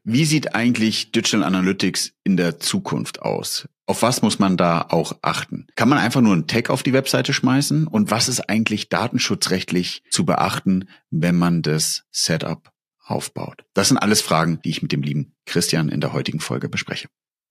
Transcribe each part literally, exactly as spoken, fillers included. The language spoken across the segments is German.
Wie sieht eigentlich Digital Analytics in der Zukunft aus? Auf was muss man da auch achten? Kann man einfach nur einen Tag auf die Webseite schmeißen? Und was ist eigentlich datenschutzrechtlich zu beachten, wenn man das Setup aufbaut? Das sind alles Fragen, die ich mit dem lieben Christian in der heutigen Folge bespreche.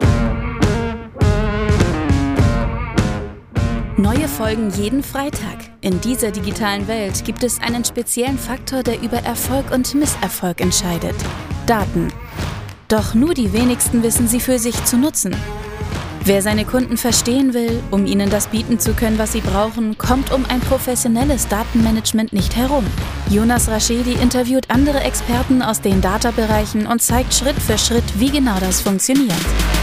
Neue Folgen jeden Freitag. In dieser digitalen Welt gibt es einen speziellen Faktor, der über Erfolg und Misserfolg entscheidet: Daten. Doch nur die wenigsten wissen sie für sich zu nutzen. Wer seine Kunden verstehen will, um ihnen das bieten zu können, was sie brauchen, kommt um ein professionelles Datenmanagement nicht herum. Jonas Raschedi interviewt andere Experten aus den Data-Bereichen und zeigt Schritt für Schritt, wie genau das funktioniert.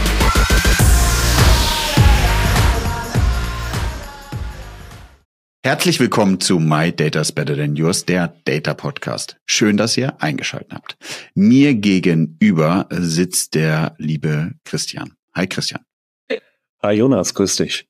Herzlich willkommen zu My Data's Better Than Yours, der Data Podcast. Schön, dass ihr eingeschaltet habt. Mir gegenüber sitzt der liebe Christian. Hi Christian. Hi Jonas, grüß dich.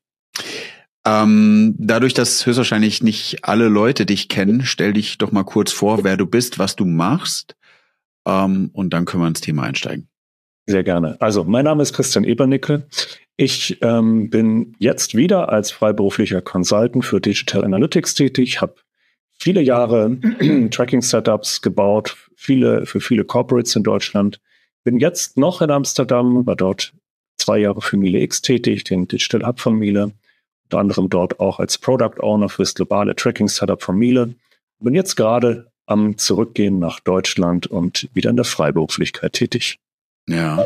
Ähm, dadurch, dass höchstwahrscheinlich nicht alle Leute dich kennen, stell dich doch mal kurz vor, wer du bist, was du machst, ähm, und dann können wir ins Thema einsteigen. Sehr gerne. Also, mein Name ist Christian Ebernicke. Ich ähm, bin jetzt wieder als freiberuflicher Consultant für Digital Analytics tätig, habe viele Jahre Tracking-Setups gebaut, viele für viele Corporates in Deutschland. Bin jetzt noch in Amsterdam, war dort zwei Jahre für Miele X tätig, den Digital Hub von Miele, unter anderem dort auch als Product Owner für das globale Tracking-Setup von Miele. Bin jetzt gerade am Zurückgehen nach Deutschland und wieder in der Freiberuflichkeit tätig. Ja.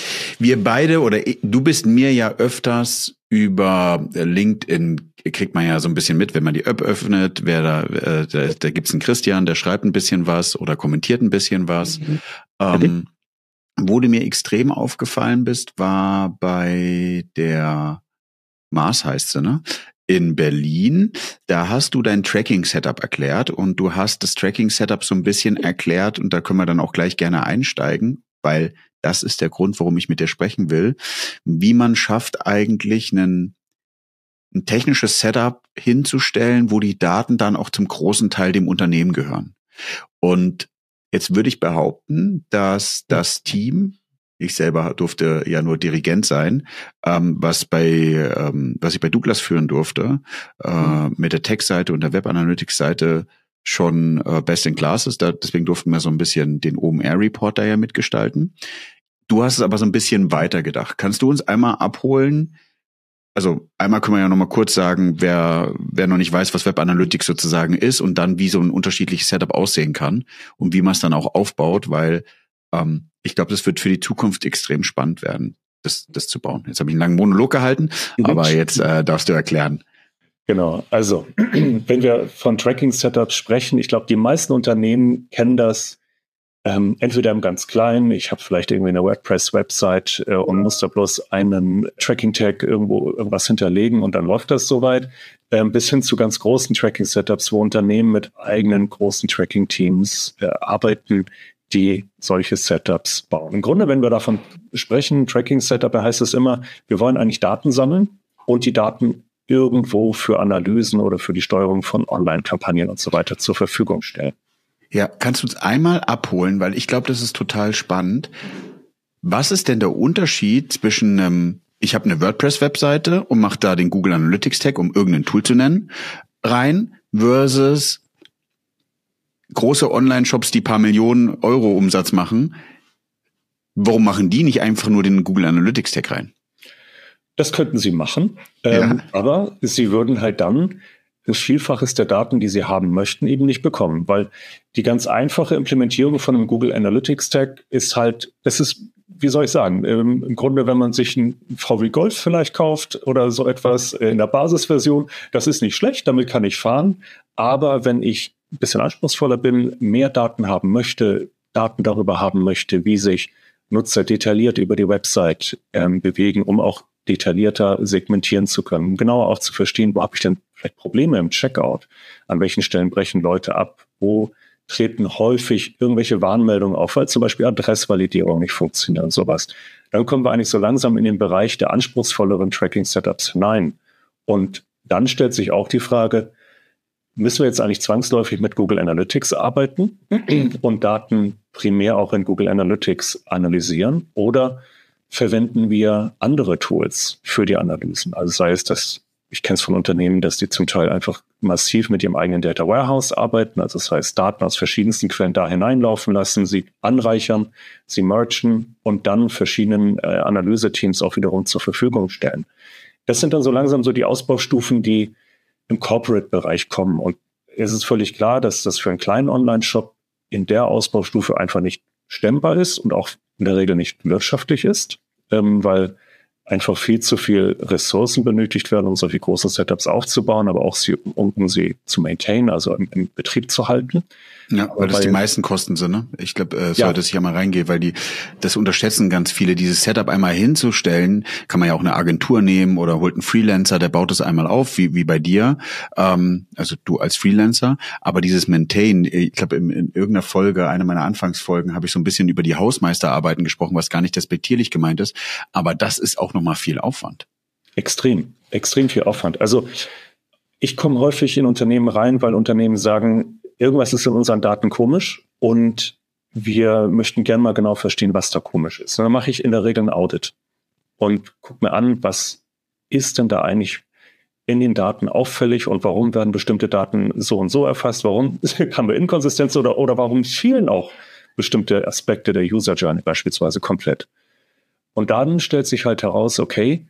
Wir beide oder du bist mir ja öfters über LinkedIn, kriegt man ja so ein bisschen mit, wenn man die App öffnet, wer da, äh, da, da gibt's einen Christian, der schreibt ein bisschen was oder kommentiert ein bisschen was. Mhm. Ähm, wo du mir extrem aufgefallen bist, war bei der Mars, heißt sie, ne? In Berlin. Da hast du dein Tracking-Setup erklärt und du hast das Tracking-Setup so ein bisschen erklärt und da können wir dann auch gleich gerne einsteigen, weil das ist der Grund, warum ich mit dir sprechen will, wie man schafft eigentlich einen, ein technisches Setup hinzustellen, wo die Daten dann auch zum großen Teil dem Unternehmen gehören. Und jetzt würde ich behaupten, dass das Team, ich selber durfte ja nur Dirigent sein, ähm, was bei ähm, was ich bei Douglas führen durfte, äh, mit der Tech-Seite und der Web-Analytics-Seite schon äh, best in class ist. Da, deswegen durften wir so ein bisschen den O M R-Report da ja mitgestalten. Du hast es aber so ein bisschen weiter gedacht. Kannst du uns einmal abholen? Also einmal können wir ja noch mal kurz sagen, wer wer noch nicht weiß, was Web Analytics sozusagen ist und dann wie so ein unterschiedliches Setup aussehen kann und wie man es dann auch aufbaut, weil ähm, ich glaube, das wird für die Zukunft extrem spannend werden, das das zu bauen. Jetzt habe ich einen langen Monolog gehalten, aber jetzt äh, darfst du erklären. Genau, also wenn wir von Tracking-Setups sprechen, ich glaube, die meisten Unternehmen kennen das ähm, entweder im ganz Kleinen, ich habe vielleicht irgendwie eine WordPress-Website äh, und muss da bloß einen Tracking-Tag irgendwo irgendwas hinterlegen und dann läuft das soweit, ähm, bis hin zu ganz großen Tracking-Setups, wo Unternehmen mit eigenen großen Tracking-Teams äh, arbeiten, die solche Setups bauen. Im Grunde, wenn wir davon sprechen, Tracking-Setup, heißt es immer, wir wollen eigentlich Daten sammeln und die Daten irgendwo für Analysen oder für die Steuerung von Online-Kampagnen und so weiter zur Verfügung stellen. Ja, kannst du uns einmal abholen, weil ich glaube, das ist total spannend. Was ist denn der Unterschied zwischen einem, ich habe eine WordPress-Webseite und mache da den Google Analytics-Tag, um irgendein Tool zu nennen, rein, versus große Online-Shops, die paar Millionen Euro Umsatz machen. Warum machen die nicht einfach nur den Google Analytics-Tag rein? Das könnten sie machen, ähm, ja. aber sie würden halt dann das Vielfaches der Daten, die sie haben möchten, eben nicht bekommen, weil die ganz einfache Implementierung von einem Google Analytics Tag ist halt, das ist, wie soll ich sagen, ähm, im Grunde, wenn man sich ein V W Golf vielleicht kauft oder so etwas in der Basisversion, das ist nicht schlecht, damit kann ich fahren, aber wenn ich ein bisschen anspruchsvoller bin, mehr Daten haben möchte, Daten darüber haben möchte, wie sich Nutzer detailliert über die Website ähm, bewegen, um auch detaillierter segmentieren zu können, um genauer auch zu verstehen, wo habe ich denn vielleicht Probleme im Checkout, an welchen Stellen brechen Leute ab, wo treten häufig irgendwelche Warnmeldungen auf, weil zum Beispiel Adressvalidierung nicht funktioniert und sowas. Dann kommen wir eigentlich so langsam in den Bereich der anspruchsvolleren Tracking-Setups hinein. Und dann stellt sich auch die Frage, müssen wir jetzt eigentlich zwangsläufig mit Google Analytics arbeiten und Daten primär auch in Google Analytics analysieren oder verwenden wir andere Tools für die Analysen? Also sei es, dass ich kenne es von Unternehmen, dass die zum Teil einfach massiv mit ihrem eigenen Data Warehouse arbeiten, also das heißt Daten aus verschiedensten Quellen da hineinlaufen lassen, sie anreichern, sie mergen und dann verschiedenen äh, Analyseteams auch wiederum zur Verfügung stellen. Das sind dann so langsam so die Ausbaustufen, die im Corporate-Bereich kommen. Und es ist völlig klar, dass das für einen kleinen Online-Shop in der Ausbaustufe einfach nicht stemmbar ist und auch in der Regel nicht wirtschaftlich ist, ähm, weil einfach viel zu viel Ressourcen benötigt werden, um solche großen Setups aufzubauen, aber auch sie, um, um sie zu maintainen, also im, im Betrieb zu halten. Ja, weil das weil, die meisten Kosten sind, ne? Ich glaube, äh, ja. sollte es ja mal reingehen, weil die, das unterschätzen ganz viele. Dieses Setup einmal hinzustellen, kann man ja auch eine Agentur nehmen oder holt einen Freelancer, der baut es einmal auf, wie, wie bei dir. Ähm, also du als Freelancer. Aber dieses Maintain, ich glaube, in, in irgendeiner Folge, einer meiner Anfangsfolgen, habe ich so ein bisschen über die Hausmeisterarbeiten gesprochen, was gar nicht despektierlich gemeint ist. Aber das ist auch nochmal viel Aufwand. Extrem, extrem viel Aufwand. Also ich komme häufig in Unternehmen rein, weil Unternehmen sagen, irgendwas ist in unseren Daten komisch und wir möchten gerne mal genau verstehen, was da komisch ist. Und dann mache ich in der Regel ein Audit und gucke mir an, was ist denn da eigentlich in den Daten auffällig und warum werden bestimmte Daten so und so erfasst, warum haben wir Inkonsistenz oder, oder warum fehlen auch bestimmte Aspekte der User Journey beispielsweise komplett. Und dann stellt sich halt heraus, okay,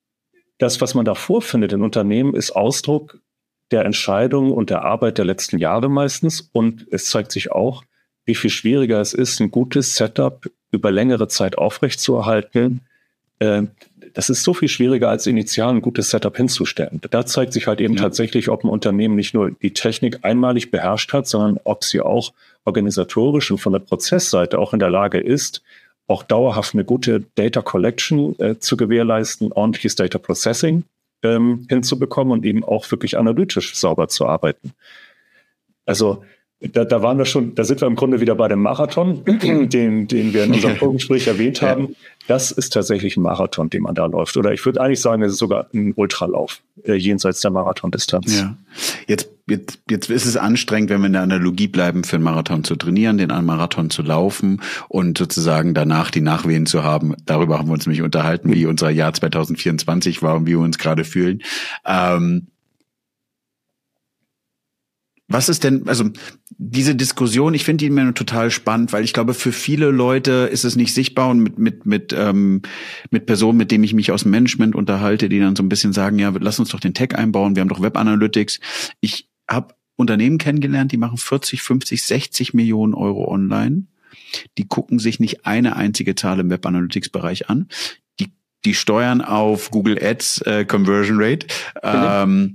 das, was man da vorfindet in Unternehmen, ist Ausdruck der Entscheidung und der Arbeit der letzten Jahre meistens. Und es zeigt sich auch, wie viel schwieriger es ist, ein gutes Setup über längere Zeit aufrechtzuerhalten. Äh, das ist so viel schwieriger, als initial ein gutes Setup hinzustellen. Da zeigt sich halt eben ja. tatsächlich, ob ein Unternehmen nicht nur die Technik einmalig beherrscht hat, sondern ob sie auch organisatorisch und von der Prozessseite auch in der Lage ist, auch dauerhaft eine gute Data Collection äh, zu gewährleisten, ordentliches Data Processing ähm, hinzubekommen und eben auch wirklich analytisch sauber zu arbeiten. Also da, da waren wir schon, da sind wir im Grunde wieder bei dem Marathon, den, den wir in unserem Vorgespräch erwähnt haben. Ja. Das ist tatsächlich ein Marathon, den man da läuft. Oder ich würde eigentlich sagen, es ist sogar ein Ultralauf äh, jenseits der Marathondistanz. Ja. Jetzt, jetzt, jetzt ist es anstrengend, wenn wir in der Analogie bleiben, für einen Marathon zu trainieren, den einen Marathon zu laufen und sozusagen danach die Nachwehen zu haben. Darüber haben wir uns nämlich unterhalten, wie unser Jahr zwanzig vierundzwanzig war und wie wir uns gerade fühlen. Ähm, Was ist denn, also diese Diskussion, ich finde die immer total spannend, weil ich glaube, für viele Leute ist es nicht sichtbar und mit mit mit ähm, mit Personen, mit denen ich mich aus dem Management unterhalte, die dann so ein bisschen sagen, ja, lass uns doch den Tech einbauen, wir haben doch Web Analytics. Ich habe Unternehmen kennengelernt, die machen vierzig, fünfzig, sechzig Millionen Euro online. Die gucken sich nicht eine einzige Zahl im Web Analytics Bereich an. Die die steuern auf Google Ads äh, Conversion Rate. Ähm,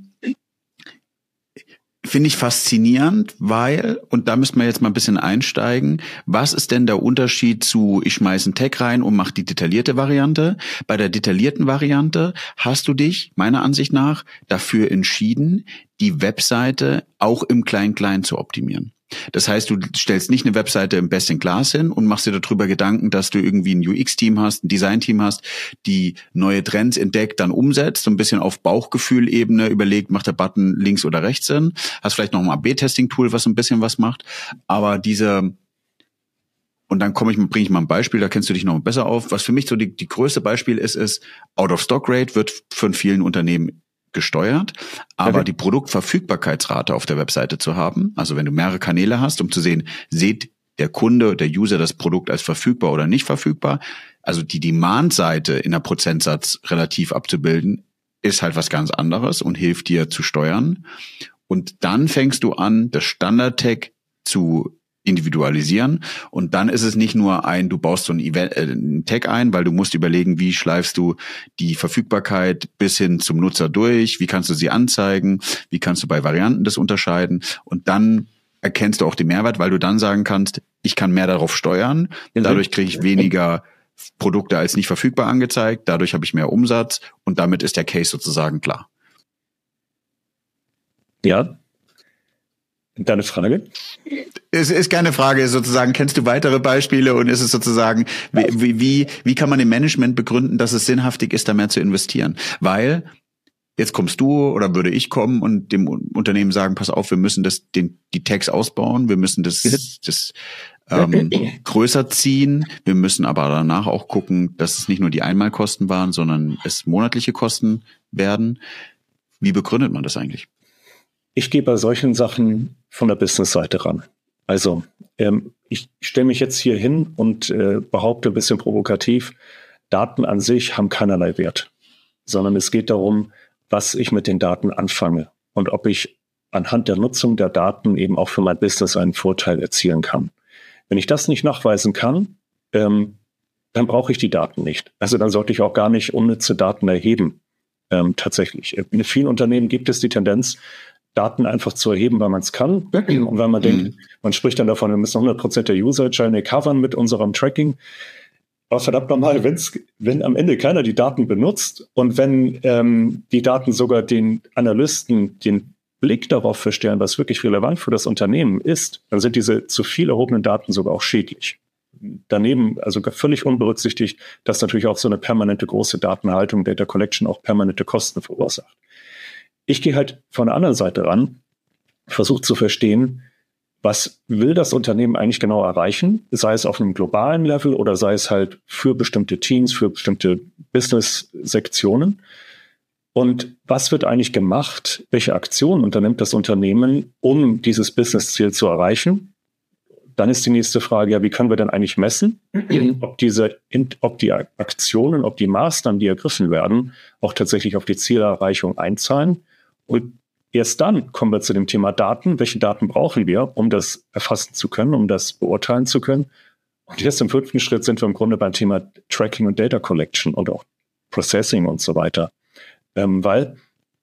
Finde ich faszinierend, weil, und da müssen wir jetzt mal ein bisschen einsteigen, was ist denn der Unterschied zu, ich schmeiße einen Tag rein und mache die detaillierte Variante? Bei der detaillierten Variante hast du dich, meiner Ansicht nach, dafür entschieden, die Webseite auch im Klein-Klein zu optimieren. Das heißt, du stellst nicht eine Webseite im Best in Class hin und machst dir darüber Gedanken, dass du irgendwie ein U X-Team hast, ein Design-Team hast, die neue Trends entdeckt, dann umsetzt, so ein bisschen auf Bauchgefühl-Ebene überlegt, macht der Button links oder rechts Sinn. Hast vielleicht noch ein A B-Testing-Tool, was ein bisschen was macht. Aber diese, und dann komme ich, bringe ich mal ein Beispiel, da kennst du dich noch besser auf. Was für mich so die, die größte Beispiel ist, ist Out-of-Stock-Rate wird von vielen Unternehmen gesteuert, aber okay. Die Produktverfügbarkeitsrate auf der Webseite zu haben, also wenn du mehrere Kanäle hast, um zu sehen, sieht der Kunde, der User das Produkt als verfügbar oder nicht verfügbar, also die Demand-Seite in der Prozentsatz relativ abzubilden, ist halt was ganz anderes und hilft dir zu steuern. Und dann fängst du an, das Standard-Tag zu individualisieren und dann ist es nicht nur ein, du baust so ein Event, äh, einen Tag ein, weil du musst überlegen, wie schleifst du die Verfügbarkeit bis hin zum Nutzer durch, wie kannst du sie anzeigen, wie kannst du bei Varianten das unterscheiden und dann erkennst du auch den Mehrwert, weil du dann sagen kannst, ich kann mehr darauf steuern, dadurch kriege ich weniger Produkte als nicht verfügbar angezeigt, dadurch habe ich mehr Umsatz und damit ist der Case sozusagen klar. Ja. Deine Frage? Es ist keine Frage, sozusagen, kennst du weitere Beispiele und ist es sozusagen, wie, wie, wie kann man im Management begründen, dass es sinnhaftig ist, da mehr zu investieren? Weil, jetzt kommst du oder würde ich kommen und dem Unternehmen sagen, pass auf, wir müssen das, den, die Tags ausbauen, wir müssen das, das ähm, größer ziehen. Wir müssen aber danach auch gucken, dass es nicht nur die Einmalkosten waren, sondern es monatliche Kosten werden. Wie begründet man das eigentlich? Ich gehe bei solchen Sachen von der Business-Seite ran. Also ähm, ich stelle mich jetzt hier hin und äh, behaupte ein bisschen provokativ, Daten an sich haben keinerlei Wert, sondern es geht darum, was ich mit den Daten anfange und ob ich anhand der Nutzung der Daten eben auch für mein Business einen Vorteil erzielen kann. Wenn ich das nicht nachweisen kann, ähm, dann brauche ich die Daten nicht. Also dann sollte ich auch gar nicht unnütze Daten erheben. Ähm, tatsächlich. In vielen Unternehmen gibt es die Tendenz, Daten einfach zu erheben, weil man es kann. Und weil man denkt, mhm. man spricht dann davon, wir müssen hundert Prozent der User-Journey covern mit unserem Tracking. Aber verdammt nochmal, wenn's, wenn am Ende keiner die Daten benutzt und wenn ähm, die Daten sogar den Analysten den Blick darauf verstellen, was wirklich relevant für das Unternehmen ist, dann sind diese zu viel erhobenen Daten sogar auch schädlich. Daneben, also völlig unberücksichtigt, dass natürlich auch so eine permanente große Datenhaltung, Data Collection auch permanente Kosten verursacht. Ich gehe halt von der anderen Seite ran, versuche zu verstehen, was will das Unternehmen eigentlich genau erreichen, sei es auf einem globalen Level oder sei es halt für bestimmte Teams, für bestimmte Business-Sektionen. Und was wird eigentlich gemacht, welche Aktionen unternimmt das Unternehmen, um dieses Business-Ziel zu erreichen? Dann ist die nächste Frage, ja, wie können wir denn eigentlich messen, ob diese, ob die Aktionen, ob die Maßnahmen, die ergriffen werden, auch tatsächlich auf die Zielerreichung einzahlen? Und erst dann kommen wir zu dem Thema Daten. Welche Daten brauchen wir, um das erfassen zu können, um das beurteilen zu können? Und erst im fünften Schritt sind wir im Grunde beim Thema Tracking und Data Collection und auch Processing und so weiter. Ähm, weil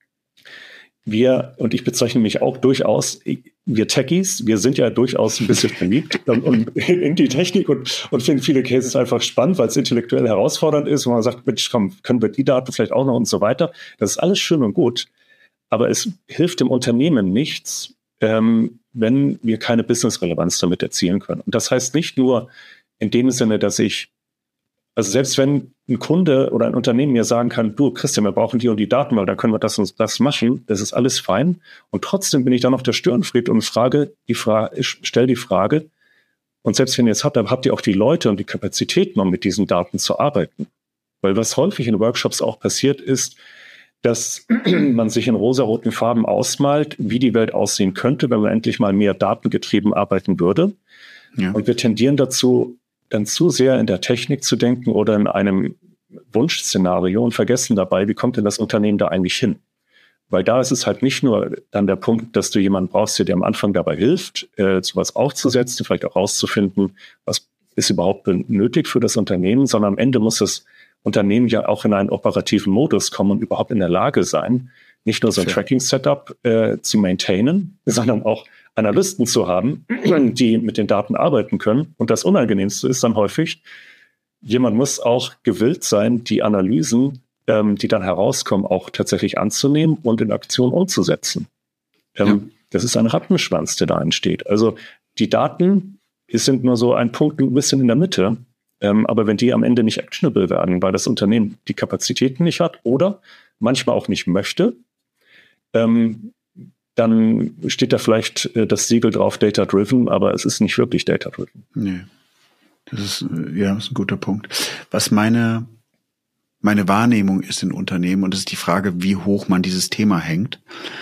wir, und ich bezeichne mich auch durchaus, wir Techies, wir sind ja durchaus ein bisschen verliebt und, und in die Technik und, und finden viele Cases einfach spannend, weil es intellektuell herausfordernd ist, wo man sagt, Mensch, komm, können wir die Daten vielleicht auch noch und so weiter. Das ist alles schön und gut. Aber es hilft dem Unternehmen nichts, ähm, wenn wir keine Business-Relevanz damit erzielen können. Und das heißt nicht nur in dem Sinne, dass ich, also selbst wenn ein Kunde oder ein Unternehmen mir sagen kann, du Christian, wir brauchen die und die Daten, weil dann können wir das und das machen, das ist alles fein. Und trotzdem bin ich dann auf der Störenfried und frage die Frage, ich stelle die Frage, und selbst wenn ihr es habt, dann habt ihr auch die Leute und die Kapazitäten, um mit diesen Daten zu arbeiten. Weil was häufig in Workshops auch passiert ist, dass man sich in rosaroten Farben ausmalt, wie die Welt aussehen könnte, wenn man endlich mal mehr datengetrieben arbeiten würde. Ja. Und wir tendieren dazu, dann zu sehr in der Technik zu denken oder in einem Wunschszenario und vergessen dabei, wie kommt denn das Unternehmen da eigentlich hin? Weil da ist es halt nicht nur dann der Punkt, dass du jemanden brauchst, der dir am Anfang dabei hilft, äh, sowas aufzusetzen, vielleicht auch rauszufinden, was ist überhaupt nötig für das Unternehmen, sondern am Ende muss das Unternehmen ja auch in einen operativen Modus kommen und überhaupt in der Lage sein, nicht nur so ein ja. Tracking-Setup äh, zu maintainen, sondern auch Analysten zu haben, die mit den Daten arbeiten können. Und das Unangenehmste ist dann häufig, jemand muss auch gewillt sein, die Analysen, ähm, die dann herauskommen, auch tatsächlich anzunehmen und in Aktion umzusetzen. Ähm, ja. Das ist ein Rattenschwanz, der da entsteht. Also die Daten sind nur so ein Punkt ein bisschen in der Mitte. Ähm, aber wenn die am Ende nicht actionable werden, weil das Unternehmen die Kapazitäten nicht hat oder manchmal auch nicht möchte, ähm, dann steht da vielleicht äh, das Siegel drauf Data-Driven, aber es ist nicht wirklich Data-Driven. Nee, das ist, ja, das ist ein guter Punkt. Was meine, meine Wahrnehmung ist in Unternehmen, und das ist die Frage, wie hoch man dieses Thema hängt.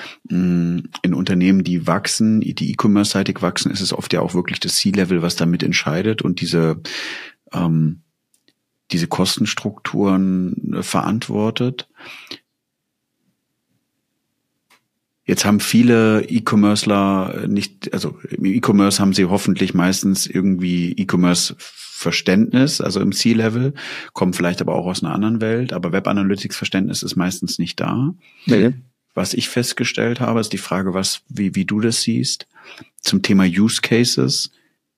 In Unternehmen, die wachsen, die E-Commerce-seitig wachsen, ist es oft ja auch wirklich das C-Level, was damit entscheidet und diese ähm, diese Kostenstrukturen äh, verantwortet. Jetzt haben viele E-Commerceler nicht, also im E-Commerce haben sie hoffentlich meistens irgendwie E-Commerce-Verständnis, also im C-Level, kommen vielleicht aber auch aus einer anderen Welt, aber Web-Analytics-Verständnis ist meistens nicht da. Nee. Was ich festgestellt habe, ist die Frage, was, wie, wie du das siehst. Zum Thema Use Cases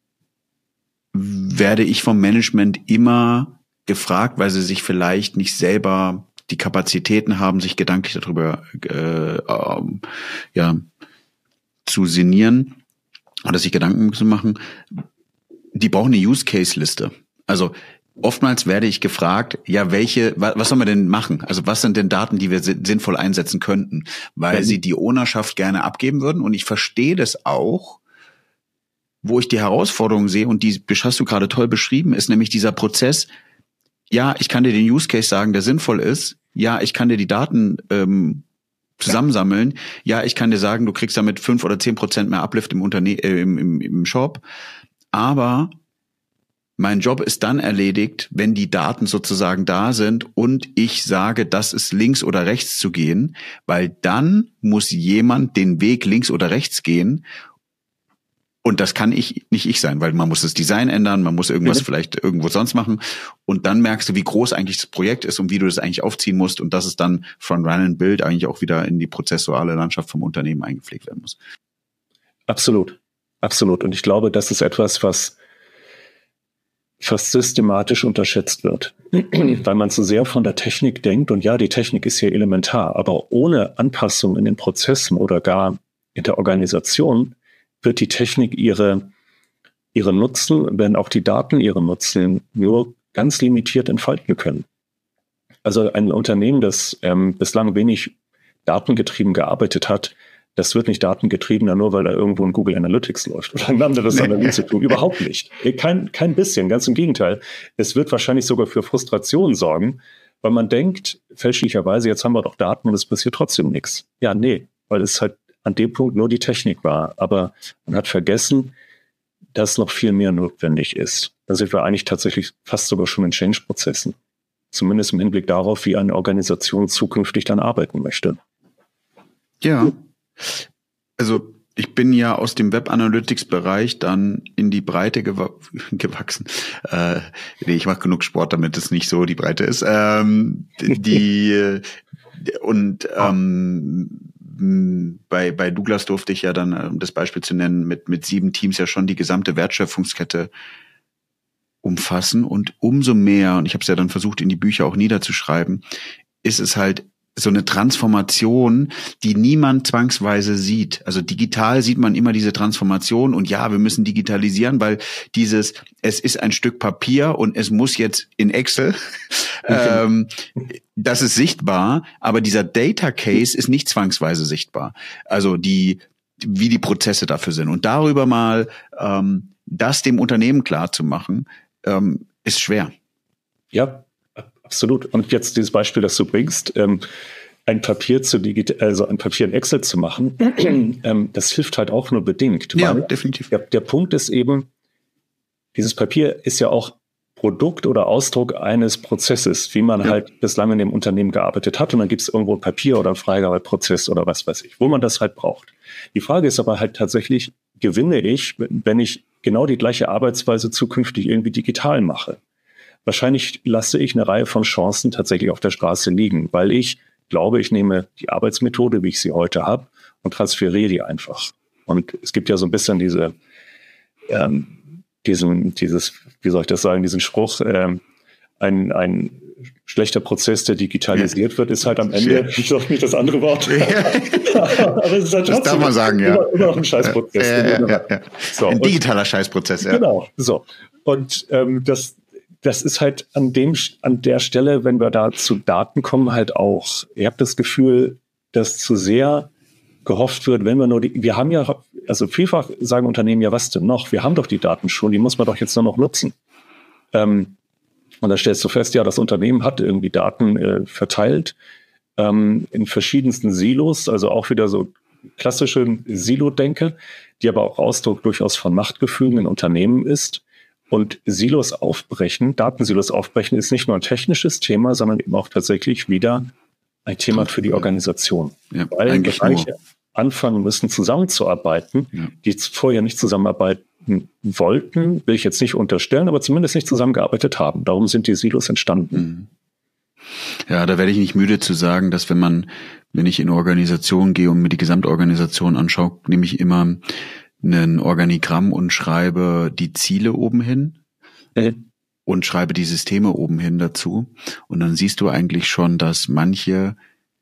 werde ich vom Management immer gefragt, weil sie sich vielleicht nicht selber die Kapazitäten haben, sich gedanklich darüber äh, äh, ja, zu sinnieren oder sich Gedanken zu machen. Die brauchen eine Use-Case-Liste. Also oftmals werde ich gefragt, ja, welche, was sollen wir denn machen? Also was sind denn Daten, die wir sinnvoll einsetzen könnten? Weil mhm. sie die Ownerschaft gerne abgeben würden. Und ich verstehe das auch, wo ich die Herausforderung sehe, und die hast du gerade toll beschrieben, ist nämlich dieser Prozess, ja, ich kann dir den Use Case sagen, der sinnvoll ist, ja, ich kann dir die Daten ähm, zusammensammeln, ja, ich kann dir sagen, du kriegst damit fünf oder zehn Prozent mehr Uplift im Unternehmen, äh, im, im, im Shop, aber mein Job ist dann erledigt, wenn die Daten sozusagen da sind und ich sage, das ist links oder rechts zu gehen, weil dann muss jemand den Weg links oder rechts gehen. Und das kann ich nicht ich sein, weil man muss das Design ändern, man muss irgendwas ja. vielleicht irgendwo sonst machen. Und dann merkst du, wie groß eigentlich das Projekt ist und wie du das eigentlich aufziehen musst. Und dass es dann von Run and Build eigentlich auch wieder in die prozessuale Landschaft vom Unternehmen eingepflegt werden muss. Absolut, absolut. Und ich glaube, das ist etwas, was fast systematisch unterschätzt wird, weil man so sehr von der Technik denkt. Und ja, die Technik ist hier elementar, aber ohne Anpassung in den Prozessen oder gar in der Organisation wird die Technik ihre, ihre Nutzen, wenn auch die Daten ihre Nutzen nur ganz limitiert entfalten können. Also ein Unternehmen, das ähm, bislang wenig datengetrieben gearbeitet hat, das wird nicht datengetriebener, nur weil da irgendwo ein Google Analytics läuft oder ein anderes nee. Analyse-Tool. Überhaupt nicht. Kein, kein bisschen, ganz im Gegenteil. Es wird wahrscheinlich sogar für Frustration sorgen, weil man denkt, fälschlicherweise, jetzt haben wir doch Daten und es passiert trotzdem nichts. Ja, nee, weil es halt an dem Punkt nur die Technik war. Aber man hat vergessen, dass noch viel mehr notwendig ist. Da sind wir eigentlich tatsächlich fast sogar schon in Change-Prozessen. Zumindest im Hinblick darauf, wie eine Organisation zukünftig dann arbeiten möchte. Ja, also ich bin ja aus dem Web-Analytics-Bereich dann in die Breite gewa- gewachsen. Äh, nee, ich mache genug Sport, damit es nicht so die Breite ist. Ähm, die und ähm, bei bei Douglas durfte ich ja dann, um das Beispiel zu nennen, mit mit sieben Teams ja schon die gesamte Wertschöpfungskette umfassen. Und umso mehr, und ich habe es ja dann versucht, in die Bücher auch niederzuschreiben, ist es halt so eine Transformation, die niemand zwangsweise sieht. Also digital sieht man immer diese Transformation und ja, wir müssen digitalisieren, weil dieses, es ist ein Stück Papier und es muss jetzt in Excel, ähm, das ist sichtbar, aber dieser Data Case ist nicht zwangsweise sichtbar. Also die, wie die Prozesse dafür sind. Und darüber mal ähm, das dem Unternehmen klar zu machen, ähm, ist schwer. Ja. Absolut. Und jetzt dieses Beispiel, das du bringst, ähm, ein Papier zu digital, also ein Papier in Excel zu machen, ähm, das hilft halt auch nur bedingt. Ja, definitiv. Der, der Punkt ist eben, dieses Papier ist ja auch Produkt oder Ausdruck eines Prozesses, wie man ja. halt bislang in dem Unternehmen gearbeitet hat. Und dann gibt es irgendwo ein Papier oder einen Freigabeprozess oder was weiß ich, wo man das halt braucht. Die Frage ist aber halt tatsächlich, gewinne ich, wenn ich genau die gleiche Arbeitsweise zukünftig irgendwie digital mache? Wahrscheinlich lasse ich eine Reihe von Chancen tatsächlich auf der Straße liegen, weil ich glaube, ich nehme die Arbeitsmethode, wie ich sie heute habe, und transferiere die einfach. Und es gibt ja so ein bisschen diese, ähm, diesen, dieses, wie soll ich das sagen, diesen Spruch, ähm, ein, ein schlechter Prozess, der digitalisiert ja. wird, ist halt am Ende, ich sage nicht das andere Wort, aber es ist halt das darf man sagen, ja. Immer, immer noch ein Scheißprozess. Ja, ja, ja, ja. So, ein digitaler und, Scheißprozess, ja. Genau, so. Und ähm, das Das ist halt an dem, an der Stelle, wenn wir da zu Daten kommen, halt auch. Ihr habt das Gefühl, dass zu sehr gehofft wird, wenn wir nur die, wir haben ja, also vielfach sagen Unternehmen ja, was denn noch? Wir haben doch die Daten schon, die muss man doch jetzt nur noch nutzen. Ähm, und da stellst du fest, ja, das Unternehmen hat irgendwie Daten äh, verteilt ähm, in verschiedensten Silos, also auch wieder so klassische Silo-Denke, die aber auch Ausdruck durchaus von Machtgefügen in Unternehmen ist. Und Silos aufbrechen, Datensilos aufbrechen, ist nicht nur ein technisches Thema, sondern eben auch tatsächlich wieder ein Thema für die Organisation. Ja, weil Bereiche anfangen müssen, zusammenzuarbeiten, ja. die vorher nicht zusammenarbeiten wollten, will ich jetzt nicht unterstellen, aber zumindest nicht zusammengearbeitet haben. Darum sind die Silos entstanden. Ja, da werde ich nicht müde zu sagen, dass wenn man, wenn ich in eine Organisation gehe und mir die Gesamtorganisation anschaue, nehme ich immer ein Organigramm und schreibe die Ziele oben hin äh. und schreibe die Systeme oben hin dazu. Und dann siehst du eigentlich schon, dass manche,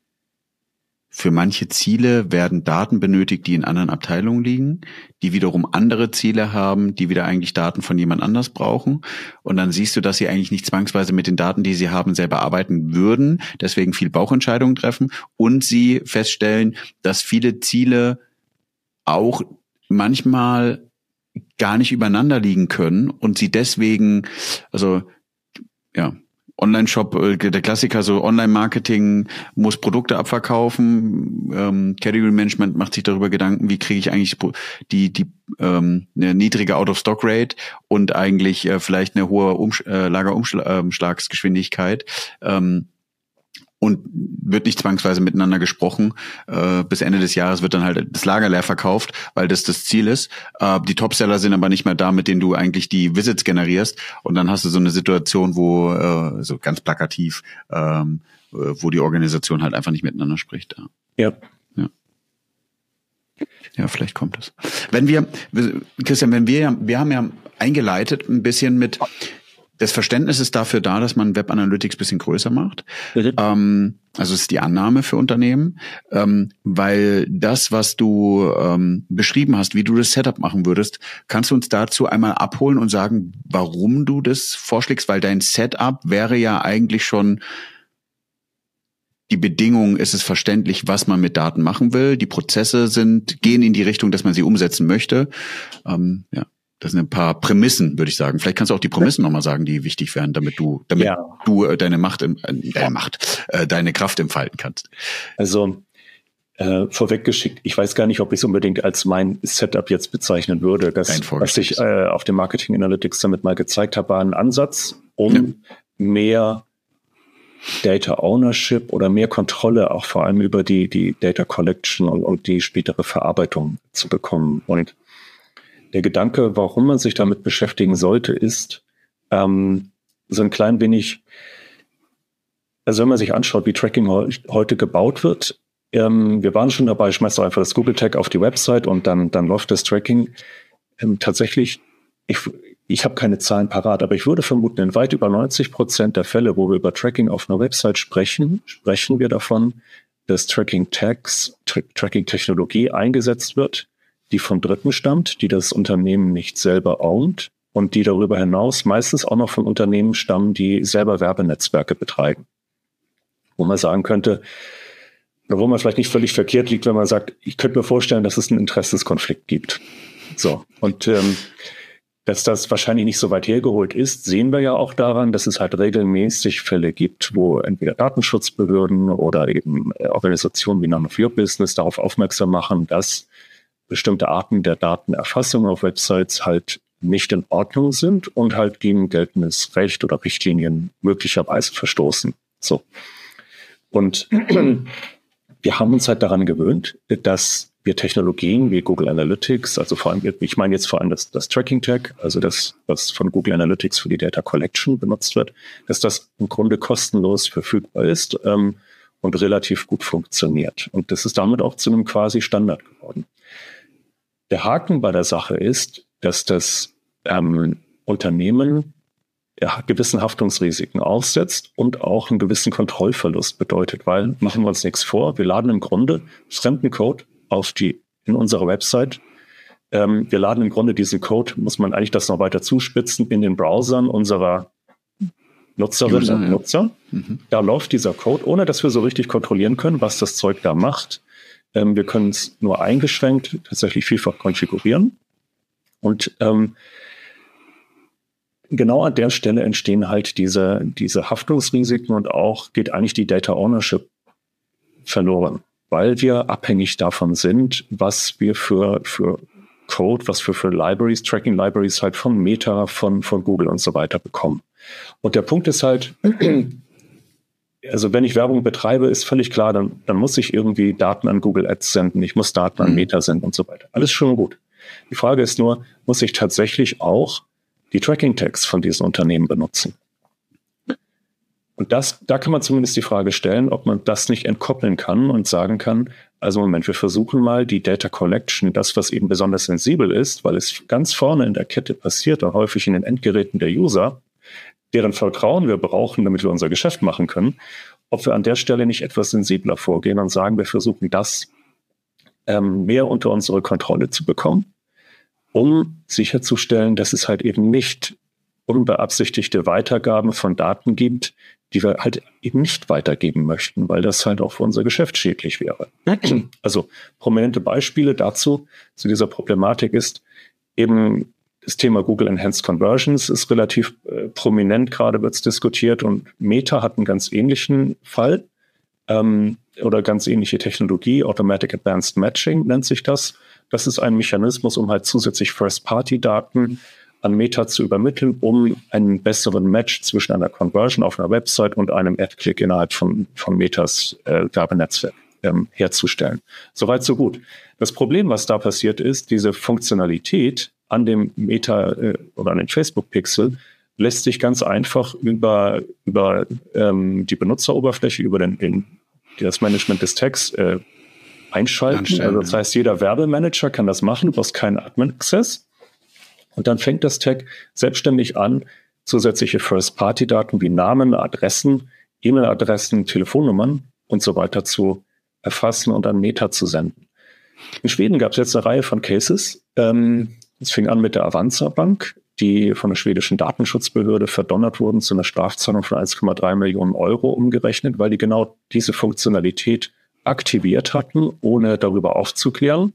für manche Ziele werden Daten benötigt, die in anderen Abteilungen liegen, die wiederum andere Ziele haben, die wieder eigentlich Daten von jemand anders brauchen. Und dann siehst du, dass sie eigentlich nicht zwangsweise mit den Daten, die sie haben, selber arbeiten würden, deswegen viel Bauchentscheidungen treffen und sie feststellen, dass viele Ziele auch manchmal gar nicht übereinander liegen können und sie deswegen, also ja, Online-Shop, der Klassiker, so Online-Marketing muss Produkte abverkaufen, ähm, Category-Management macht sich darüber Gedanken, wie kriege ich eigentlich die die ähm, eine niedrige Out-of-Stock-Rate und eigentlich äh, vielleicht eine hohe Umsch- äh, Lagerumschlagsgeschwindigkeit. Ähm, Und wird nicht zwangsweise miteinander gesprochen. Äh, bis Ende des Jahres wird dann halt das Lager leer verkauft, weil das das Ziel ist. Äh, die Topseller sind aber nicht mehr da, mit denen du eigentlich die Visits generierst. Und dann hast du so eine Situation, wo, äh, so ganz plakativ, ähm, wo die Organisation halt einfach nicht miteinander spricht. Ja. Ja, ja, vielleicht kommt es. Wenn wir, Christian, wenn wir, wir haben ja eingeleitet ein bisschen mit, das Verständnis ist dafür da, dass man Web Analytics ein bisschen größer macht. Mhm. Ähm, also es ist die Annahme für Unternehmen, ähm, weil das, was du ähm, beschrieben hast, wie du das Setup machen würdest, kannst du uns dazu einmal abholen und sagen, warum du das vorschlägst? Weil dein Setup wäre ja eigentlich schon die Bedingung, ist es verständlich, was man mit Daten machen will. Die Prozesse sind gehen in die Richtung, dass man sie umsetzen möchte. Ähm, ja. Das sind ein paar Prämissen, würde ich sagen. Vielleicht kannst du auch die Prämissen nochmal sagen, die wichtig wären, damit du, damit ja. du äh, deine Macht, im, äh, deine Macht, äh, deine Kraft entfalten kannst. Also äh, vorweggeschickt, ich weiß gar nicht, ob ich es unbedingt als mein Setup jetzt bezeichnen würde. Das, was ich äh, auf dem Marketing Analytics damit mal gezeigt habe, war ein Ansatz, um ja. mehr Data Ownership oder mehr Kontrolle auch vor allem über die die Data Collection und, und die spätere Verarbeitung zu bekommen. Und der Gedanke, warum man sich damit beschäftigen sollte, ist ähm, so ein klein wenig, also wenn man sich anschaut, wie Tracking he- heute gebaut wird, ähm, wir waren schon dabei, ich schmeiß doch einfach das Google Tag auf die Website und dann dann läuft das Tracking. Ähm, tatsächlich, ich, ich habe keine Zahlen parat, aber ich würde vermuten, in weit über neunzig Prozent der Fälle, wo wir über Tracking auf einer Website sprechen, sprechen wir davon, dass Tracking-Tags, Tra- Tracking-Technologie eingesetzt wird, die von Dritten stammt, die das Unternehmen nicht selber ownt und die darüber hinaus meistens auch noch von Unternehmen stammen, die selber Werbenetzwerke betreiben. Wo man sagen könnte, oder wo man vielleicht nicht völlig verkehrt liegt, wenn man sagt, ich könnte mir vorstellen, dass es einen Interessenskonflikt gibt. So, und ähm, dass das wahrscheinlich nicht so weit hergeholt ist, sehen wir ja auch daran, dass es halt regelmäßig Fälle gibt, wo entweder Datenschutzbehörden oder eben Organisationen wie None of Your Business darauf aufmerksam machen, dass bestimmte Arten der Datenerfassung auf Websites halt nicht in Ordnung sind und halt gegen geltendes Recht oder Richtlinien möglicherweise verstoßen. So. Und wir haben uns halt daran gewöhnt, dass wir Technologien wie Google Analytics, also vor allem, ich meine jetzt vor allem das, das Tracking Tag, also das, was von Google Analytics für die Data Collection benutzt wird, dass das im Grunde kostenlos verfügbar ist ähm, und relativ gut funktioniert. Und das ist damit auch zu einem quasi Standard geworden. Der Haken bei der Sache ist, dass das ähm, Unternehmen ja, gewissen Haftungsrisiken aussetzt und auch einen gewissen Kontrollverlust bedeutet, weil, machen wir uns nichts vor, wir laden im Grunde fremden Code auf die, in unsere Website. Ähm, wir laden im Grunde diesen Code, muss man eigentlich das noch weiter zuspitzen, in den Browsern unserer Nutzerinnen User, und ja. Nutzer. Mhm. Da läuft dieser Code, ohne dass wir so richtig kontrollieren können, was das Zeug da macht. Ähm, wir können es nur eingeschränkt tatsächlich vielfach konfigurieren. Und ähm, genau an der Stelle entstehen halt diese, diese Haftungsrisiken und auch geht eigentlich die Data Ownership verloren, weil wir abhängig davon sind, was wir für, für Code, was wir für Libraries, Tracking Libraries halt von Meta, von, von Google und so weiter bekommen. Und der Punkt ist halt, also wenn ich Werbung betreibe, ist völlig klar, dann, dann muss ich irgendwie Daten an Google Ads senden, ich muss Daten an Meta senden und so weiter. Alles schon gut. Die Frage ist nur, muss ich tatsächlich auch die Tracking-Tags von diesen Unternehmen benutzen? Und das, da kann man zumindest die Frage stellen, ob man das nicht entkoppeln kann und sagen kann, also Moment, wir versuchen mal die Data Collection, das, was eben besonders sensibel ist, weil es ganz vorne in der Kette passiert und häufig in den Endgeräten der User, deren Vertrauen wir brauchen, damit wir unser Geschäft machen können, ob wir an der Stelle nicht etwas sensibler vorgehen und sagen, wir versuchen das ähm, mehr unter unsere Kontrolle zu bekommen, um sicherzustellen, dass es halt eben nicht unbeabsichtigte Weitergaben von Daten gibt, die wir halt eben nicht weitergeben möchten, weil das halt auch für unser Geschäft schädlich wäre. Also prominente Beispiele dazu, zu dieser Problematik ist, eben das Thema Google Enhanced Conversions ist relativ äh, prominent, gerade wird es diskutiert, und Meta hat einen ganz ähnlichen Fall ähm, oder ganz ähnliche Technologie, Automatic Advanced Matching nennt sich das. Das ist ein Mechanismus, um halt zusätzlich First-Party-Daten an Meta zu übermitteln, um einen besseren Match zwischen einer Conversion auf einer Website und einem Ad-Click innerhalb von, von Metas äh, Werbenetzwerk ähm, herzustellen. Soweit, so gut. Das Problem, was da passiert ist, diese Funktionalität an dem Meta äh, oder an den Facebook-Pixel lässt sich ganz einfach über, über ähm, die Benutzeroberfläche, über den, den, das Management des Tags äh, einschalten. Anstellen, also das heißt, jeder Werbemanager kann das machen, du brauchst keinen Admin-Access. Und dann fängt das Tag selbstständig an, zusätzliche First-Party-Daten wie Namen, Adressen, E-Mail-Adressen, Telefonnummern und so weiter zu erfassen und an Meta zu senden. In Schweden gab es jetzt eine Reihe von Cases. Ähm, es fing an mit der Avanza Bank, die von der schwedischen Datenschutzbehörde verdonnert wurden zu einer Strafzahlung von eins Komma drei Millionen Euro umgerechnet, weil die genau diese Funktionalität aktiviert hatten, ohne darüber aufzuklären.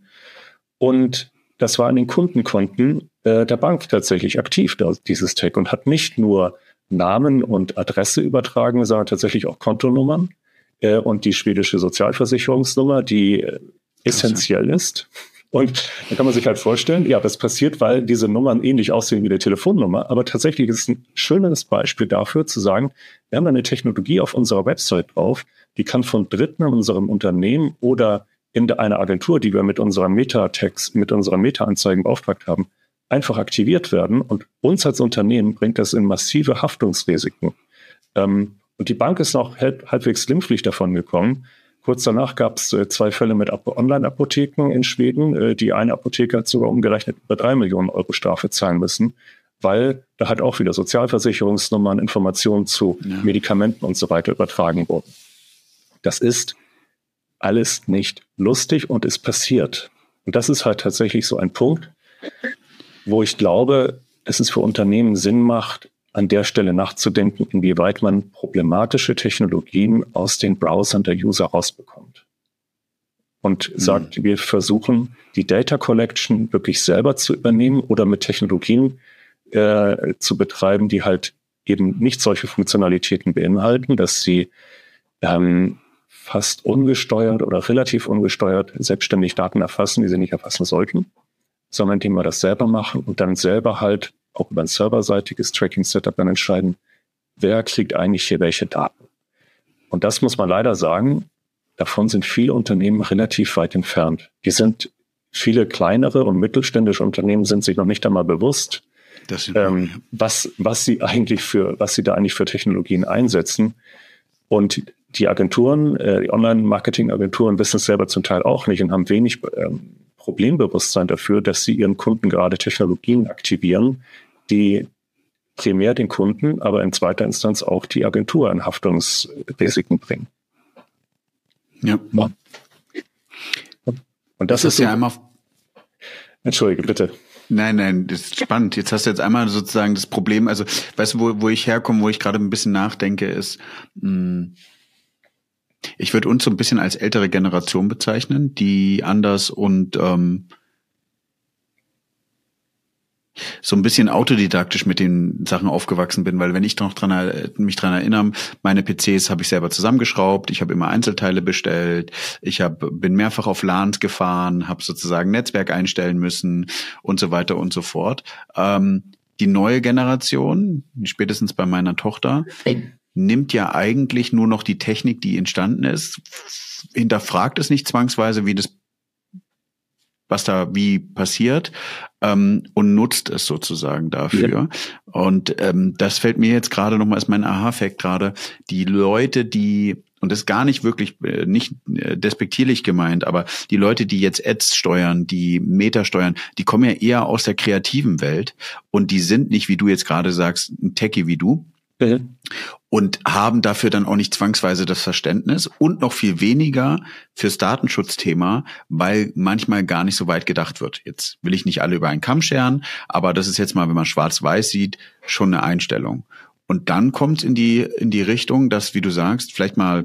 Und das war an den Kundenkonten äh, der Bank tatsächlich aktiv, dieses Tag, und hat nicht nur Namen und Adresse übertragen, sondern tatsächlich auch Kontonummern äh, und die schwedische Sozialversicherungsnummer, die äh, essentiell ist. Und da kann man sich halt vorstellen, ja, das passiert, weil diese Nummern ähnlich aussehen wie die Telefonnummer. Aber tatsächlich ist es ein schönes Beispiel dafür, zu sagen, wir haben eine Technologie auf unserer Website drauf, die kann von Dritten in unserem Unternehmen oder in einer Agentur, die wir mit unserer Meta-Text, mit unseren Meta-Anzeigen beauftragt haben, einfach aktiviert werden. Und uns als Unternehmen bringt das in massive Haftungsrisiken. Ähm, und die Bank ist noch halb, halbwegs glimpflich davon gekommen. Kurz danach gab es äh, zwei Fälle mit Online-Apotheken in Schweden. Äh, die eine Apotheke hat sogar umgerechnet über drei Millionen Euro Strafe zahlen müssen, weil da halt auch wieder Sozialversicherungsnummern, Informationen zu ja. Medikamenten und so weiter übertragen wurden. Das ist alles nicht lustig und ist passiert. Und das ist halt tatsächlich so ein Punkt, wo ich glaube, es ist für Unternehmen Sinn macht, an der Stelle nachzudenken, inwieweit man problematische Technologien aus den Browsern der User rausbekommt. Und mhm. sagt, wir versuchen, die Data Collection wirklich selber zu übernehmen oder mit Technologien äh, zu betreiben, die halt eben nicht solche Funktionalitäten beinhalten, dass sie ähm, fast ungesteuert oder relativ ungesteuert selbstständig Daten erfassen, die sie nicht erfassen sollten, sondern indem wir das selber machen und dann selber halt auch über ein serverseitiges Tracking-Setup dann entscheiden, wer kriegt eigentlich hier welche Daten. Und das muss man leider sagen, davon sind viele Unternehmen relativ weit entfernt. Die sind, viele kleinere und mittelständische Unternehmen sind sich noch nicht einmal bewusst, das ähm, was, was sie eigentlich für, was sie da eigentlich für Technologien einsetzen. Und die Agenturen, äh, die Online-Marketing-Agenturen wissen es selber zum Teil auch nicht und haben wenig ähm, Problembewusstsein dafür, dass sie ihren Kunden gerade Technologien aktivieren, die primär den Kunden, aber in zweiter Instanz auch die Agentur in Haftungsrisiken bringen. Ja. ja. Und das, das ist, ist ja so, einmal. Entschuldige, bitte. Nein, nein, das ist spannend. Jetzt hast du jetzt einmal sozusagen das Problem, also weißt du, wo, wo ich herkomme, wo ich gerade ein bisschen nachdenke, ist, mh, ich würde uns so ein bisschen als ältere Generation bezeichnen, die anders und ähm, so ein bisschen autodidaktisch mit den Sachen aufgewachsen bin, weil wenn ich noch dran, mich dran erinnere, meine P Cs habe ich selber zusammengeschraubt, ich habe immer Einzelteile bestellt, ich hab, bin mehrfach auf LANs gefahren, habe sozusagen Netzwerk einstellen müssen und so weiter und so fort. Ähm, die neue Generation, spätestens bei meiner Tochter, nimmt ja eigentlich nur noch die Technik, die entstanden ist, hinterfragt es nicht zwangsweise, wie das, was da wie passiert, ähm, und nutzt es sozusagen dafür. Ja. Und ähm, das fällt mir jetzt gerade nochmal als mein Aha-Fact gerade, die Leute, die, und das ist gar nicht wirklich, äh, nicht äh, despektierlich gemeint, aber die Leute, die jetzt Ads steuern, die Meta steuern, die kommen ja eher aus der kreativen Welt und die sind nicht, wie du jetzt gerade sagst, ein Techie wie du. Mhm. Und haben dafür dann auch nicht zwangsweise das Verständnis und noch viel weniger fürs Datenschutzthema, weil manchmal gar nicht so weit gedacht wird. Jetzt will ich nicht alle über einen Kamm scheren, aber das ist jetzt mal, wenn man schwarz-weiß sieht, schon eine Einstellung. Und dann kommt es in die in die Richtung, dass, wie du sagst, vielleicht mal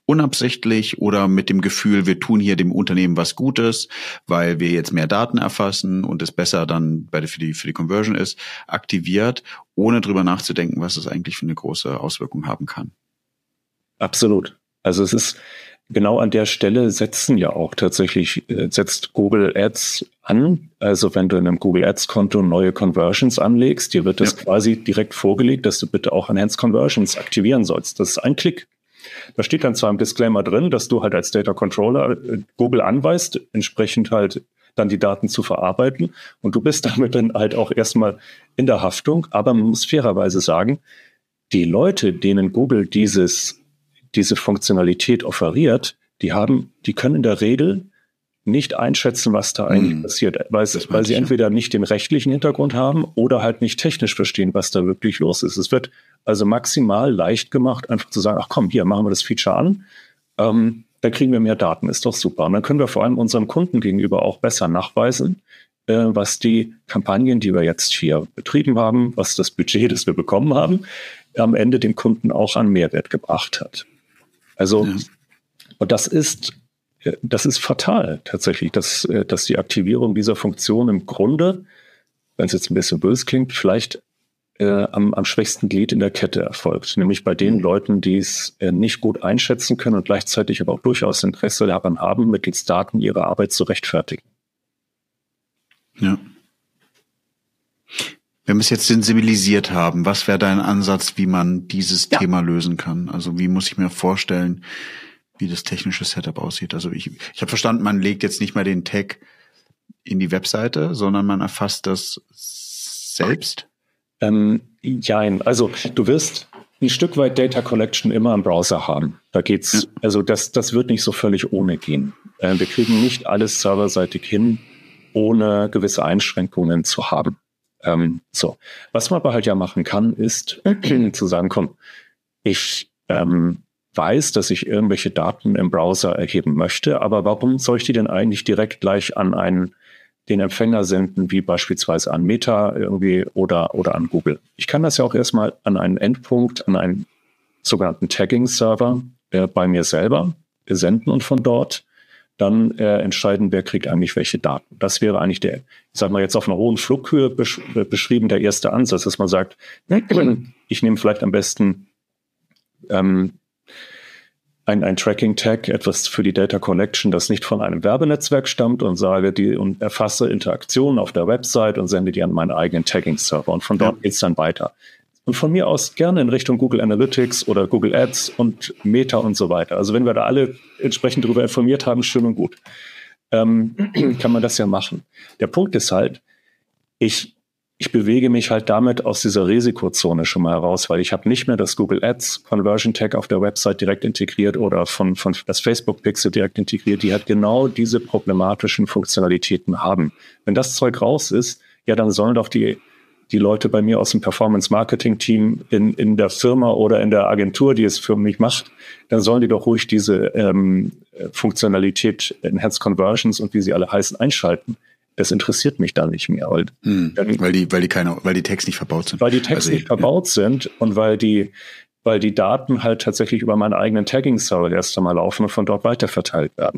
unabsichtlich oder mit dem Gefühl, wir tun hier dem Unternehmen was Gutes, weil wir jetzt mehr Daten erfassen und es besser dann bei der, für die für die Conversion ist, aktiviert, ohne drüber nachzudenken, was es eigentlich für eine große Auswirkung haben kann. Absolut. Also es ist genau an der Stelle setzen ja auch tatsächlich, äh, setzt Google Ads an. Also wenn du in einem Google Ads Konto neue Conversions anlegst, dir wird das ja. quasi direkt vorgelegt, dass du bitte auch Enhanced Conversions aktivieren sollst. Das ist ein Klick. Da steht dann zwar im Disclaimer drin, dass du halt als Data Controller äh, Google anweist, entsprechend halt dann die Daten zu verarbeiten. Und du bist damit dann halt auch erstmal in der Haftung. Aber man muss fairerweise sagen, die Leute, denen Google dieses diese Funktionalität offeriert, die haben, die können in der Regel nicht einschätzen, was da eigentlich mm. passiert, weil, weil sie entweder nicht den rechtlichen Hintergrund haben oder halt nicht technisch verstehen, was da wirklich los ist. Es wird also maximal leicht gemacht, einfach zu sagen, ach komm, hier, machen wir das Feature an, ähm, dann kriegen wir mehr Daten, ist doch super. Und dann können wir vor allem unserem Kunden gegenüber auch besser nachweisen, äh, was die Kampagnen, die wir jetzt hier betrieben haben, was das Budget, das wir bekommen haben, am Ende dem Kunden auch an Mehrwert gebracht hat. Also, ja. und das ist, das ist fatal tatsächlich, dass, dass die Aktivierung dieser Funktion im Grunde, wenn es jetzt ein bisschen böse klingt, vielleicht äh, am, am schwächsten Glied in der Kette erfolgt. Nämlich bei den Leuten, die es äh, nicht gut einschätzen können und gleichzeitig aber auch durchaus Interesse daran haben, mittels Daten ihre Arbeit zu rechtfertigen. Ja. Wenn wir es jetzt sensibilisiert haben, was wäre dein Ansatz, wie man dieses ja. Thema lösen kann? Also wie muss ich mir vorstellen, wie das technische Setup aussieht? Also ich, ich habe verstanden, man legt jetzt nicht mehr den Tag in die Webseite, sondern man erfasst das selbst? Ähm, jein. Also du wirst ein Stück weit Data Collection immer im Browser haben. Da geht's, ja. also das, das wird nicht so völlig ohne gehen. Äh, wir kriegen nicht alles serverseitig hin, ohne gewisse Einschränkungen zu haben. Ähm, so, was man aber halt ja machen kann, ist zu sagen, komm, ich ähm, weiß, dass ich irgendwelche Daten im Browser erheben möchte, aber warum soll ich die denn eigentlich direkt gleich an einen, den Empfänger senden, wie beispielsweise an Meta irgendwie oder, oder an Google? Ich kann das ja auch erstmal an einen Endpunkt, an einen sogenannten Tagging-Server äh, bei mir selber senden und von dort dann äh, entscheiden, wer kriegt eigentlich welche Daten. Das wäre eigentlich der, ich sag mal jetzt auf einer hohen Flughöhe besch- beschrieben, der erste Ansatz, dass man sagt, ich nehme vielleicht am besten ähm, ein, ein Tracking-Tag, etwas für die Data Collection, das nicht von einem Werbenetzwerk stammt und sage die und erfasse Interaktionen auf der Website und sende die an meinen eigenen Tagging-Server und von dort ja. geht's dann weiter. Und von mir aus gerne in Richtung Google Analytics oder Google Ads und Meta und so weiter. Also wenn wir da alle entsprechend darüber informiert haben, schön und gut. Ähm, kann man das ja machen. Der Punkt ist halt, ich, ich bewege mich halt damit aus dieser Risikozone schon mal heraus, weil ich habe nicht mehr das Google Ads Conversion Tag auf der Website direkt integriert oder von, von das Facebook Pixel direkt integriert. Die hat genau diese problematischen Funktionalitäten haben. Wenn das Zeug raus ist, ja, dann sollen doch die die Leute bei mir aus dem Performance-Marketing-Team in, in der Firma oder in der Agentur, die es für mich macht, dann sollen die doch ruhig diese ähm, Funktionalität Enhanced Conversions und wie sie alle heißen, einschalten. Das interessiert mich dann nicht mehr. Weil, hm, dann, weil die, weil die keine, weil die Tags nicht verbaut sind. Weil die Tags also, nicht verbaut ja. sind und weil die, weil die Daten halt tatsächlich über meinen eigenen Tagging-Server erst einmal laufen und von dort weiterverteilt werden.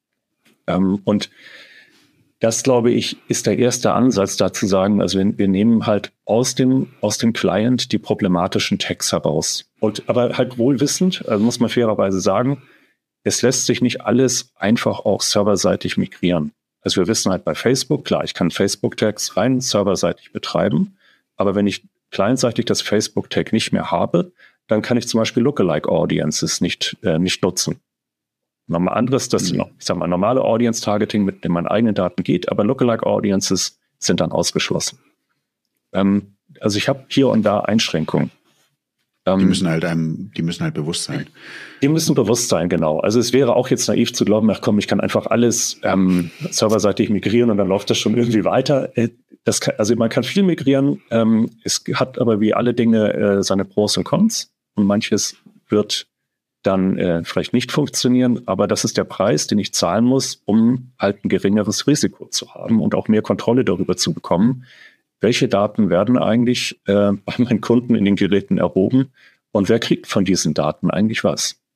Ähm, und Das, glaube ich, ist der erste Ansatz, da zu sagen, also wir, wir nehmen halt aus dem, aus dem Client die problematischen Tags heraus. Und, aber halt wohlwissend, also muss man fairerweise sagen, es lässt sich nicht alles einfach auch serverseitig migrieren. Also wir wissen halt bei Facebook, klar, ich kann Facebook-Tags rein serverseitig betreiben, aber wenn ich clientseitig das Facebook-Tag nicht mehr habe, dann kann ich zum Beispiel Lookalike Audiences nicht, äh, nicht nutzen. Nochmal anderes, das, mhm. ich sag mal, normale Audience-Targeting, mit dem meine eigenen Daten geht, aber Lookalike-Audiences sind dann ausgeschlossen. Ähm, also ich habe hier und da Einschränkungen. Ähm, die müssen halt einem, die müssen halt bewusst sein. Die müssen bewusst sein, genau. Also es wäre auch jetzt naiv zu glauben, ach komm, ich kann einfach alles ähm, serverseitig migrieren und dann läuft das schon irgendwie weiter. Das kann, also man kann viel migrieren, ähm, es hat aber wie alle Dinge äh, seine Pros und Cons und manches wird dann äh, vielleicht nicht funktionieren, aber das ist der Preis, den ich zahlen muss, um halt ein geringeres Risiko zu haben und auch mehr Kontrolle darüber zu bekommen, welche Daten werden eigentlich äh, bei meinen Kunden in den Geräten erhoben und wer kriegt von diesen Daten eigentlich was.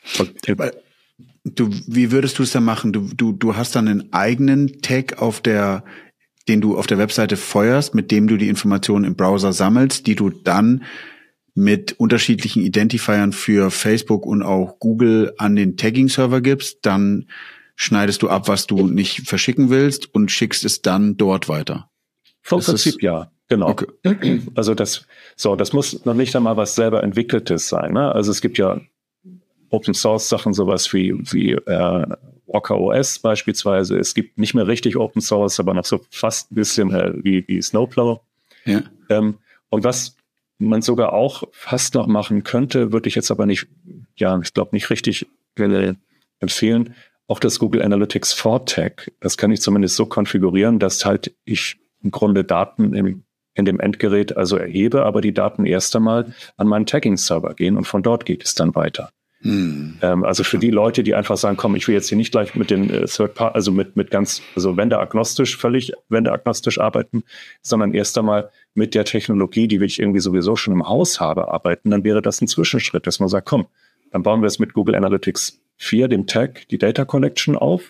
Du, wie würdest du es dann machen? Du, du, du hast dann einen eigenen Tag auf der, den du auf der Webseite feuerst, mit dem du die Informationen im Browser sammelst, die du dann mit unterschiedlichen Identifiern für Facebook und auch Google an den Tagging-Server gibst. Dann schneidest du ab, was du nicht verschicken willst und schickst es dann dort weiter. Vom Prinzip ja, genau. Okay. Also das, so, das muss noch nicht einmal was selber entwickeltes sein, ne? Also es gibt ja Open Source Sachen, sowas wie, wie äh, Walker O S beispielsweise. Es gibt nicht mehr richtig Open Source, aber noch so fast ein bisschen äh, wie, wie Snowplow. Ja. Ähm, und was man sogar auch fast noch machen könnte, würde ich jetzt aber nicht, ja, ich glaube nicht richtig äh, empfehlen, auch das Google Analytics for Tag. Das kann ich zumindest so konfigurieren, dass halt ich im Grunde Daten im, in dem Endgerät also erhebe, aber die Daten erst einmal an meinen Tagging-Server gehen und von dort geht es dann weiter. Hm. Ähm, also für die Leute, die einfach sagen, komm, ich will jetzt hier nicht gleich mit den äh, Third Part, also mit, mit ganz, also vendor-agnostisch, völlig vendor-agnostisch arbeiten, sondern erst einmal mit der Technologie, die ich irgendwie sowieso schon im Haus habe, arbeiten, dann wäre das ein Zwischenschritt, dass man sagt, komm, dann bauen wir es mit Google Analytics vier, dem Tag, die Data Collection auf,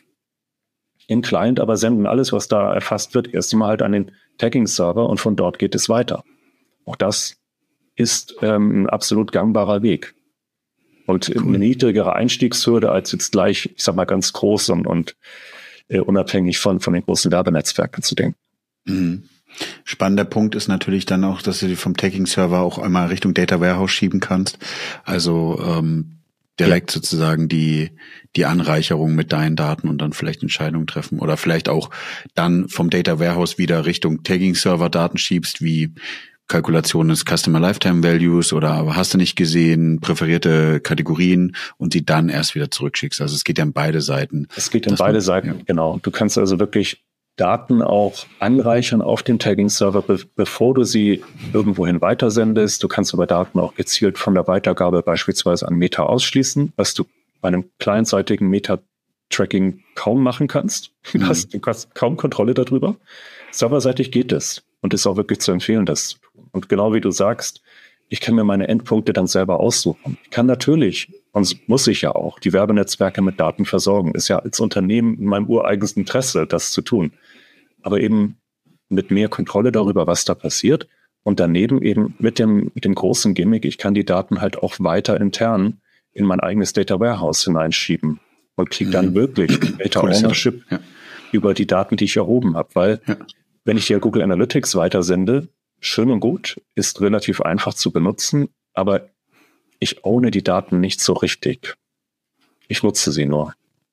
im Client, aber senden alles, was da erfasst wird, erst einmal halt an den Tagging-Server und von dort geht es weiter. Auch das ist ähm, ein absolut gangbarer Weg. Und cool. Eine niedrigere Einstiegshürde als jetzt gleich, ich sag mal, ganz groß und, und äh, unabhängig von, von den großen Werbenetzwerken zu denken. Mhm. Spannender Punkt ist natürlich dann auch, dass du die vom Tagging-Server auch einmal Richtung Data Warehouse schieben kannst. Also ähm, direkt ja. sozusagen die die Anreicherung mit deinen Daten und dann vielleicht Entscheidungen treffen. Oder vielleicht auch dann vom Data Warehouse wieder Richtung Tagging-Server Daten schiebst, wie Kalkulation des Customer Lifetime Values oder hast du nicht gesehen, präferierte Kategorien und sie dann erst wieder zurückschickst. Also es geht ja in beide Seiten. Es geht in beide man, Seiten, ja. Genau. Du kannst also wirklich Daten auch anreichern auf dem Tagging-Server, be- bevor du sie irgendwohin weitersendest. Du kannst aber Daten auch gezielt von der Weitergabe beispielsweise an Meta ausschließen, was du bei einem clientseitigen Meta-Tracking kaum machen kannst. Du mhm. hast, du hast kaum Kontrolle darüber. Serverseitig geht es und ist auch wirklich zu empfehlen, das zu tun. Und genau wie du sagst, ich kann mir meine Endpunkte dann selber aussuchen. Ich kann natürlich, und muss ich ja auch, die Werbenetzwerke mit Daten versorgen. Ist ja als Unternehmen in meinem ureigensten Interesse, das zu tun. Aber eben mit mehr Kontrolle darüber, was da passiert. Und daneben eben mit dem, mit dem großen Gimmick, ich kann die Daten halt auch weiter intern in mein eigenes Data Warehouse hineinschieben und kriege dann mhm. wirklich Data cool, Ownership ja. über die Daten, die ich erhoben habe. Weil ja. wenn ich dir Google Analytics weitersende, schön und gut, ist relativ einfach zu benutzen, aber ich owne die Daten nicht so richtig. Ich nutze sie nur.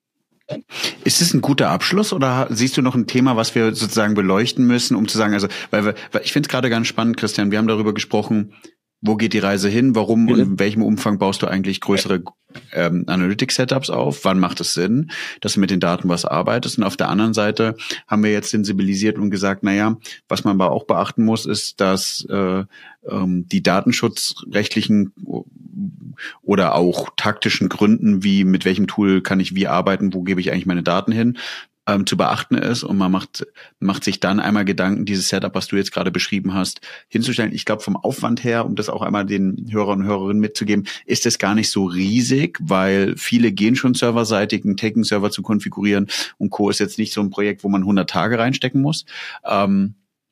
Ist es ein guter Abschluss oder siehst du noch ein Thema, was wir sozusagen beleuchten müssen, um zu sagen, also, weil, wir, weil ich finde es gerade ganz spannend, Christian, wir haben darüber gesprochen, wo geht die Reise hin, warum und in welchem Umfang baust du eigentlich größere ähm, Analytics-Setups auf, wann macht es Sinn, dass du mit den Daten was arbeitest, und auf der anderen Seite haben wir jetzt sensibilisiert und gesagt, naja, was man aber auch beachten muss, ist, dass äh, ähm, die datenschutzrechtlichen oder auch taktischen Gründen, wie mit welchem Tool kann ich wie arbeiten, wo gebe ich eigentlich meine Daten hin, ähm, zu beachten ist, und man macht macht sich dann einmal Gedanken, dieses Setup, was du jetzt gerade beschrieben hast, hinzustellen. Ich glaube, vom Aufwand her, um das auch einmal den Hörern und Hörerinnen mitzugeben, ist es gar nicht so riesig, weil viele gehen schon serverseitig, einen Tagging-Server zu konfigurieren, und Co. ist jetzt nicht so ein Projekt, wo man hundert Tage reinstecken muss. Ähm,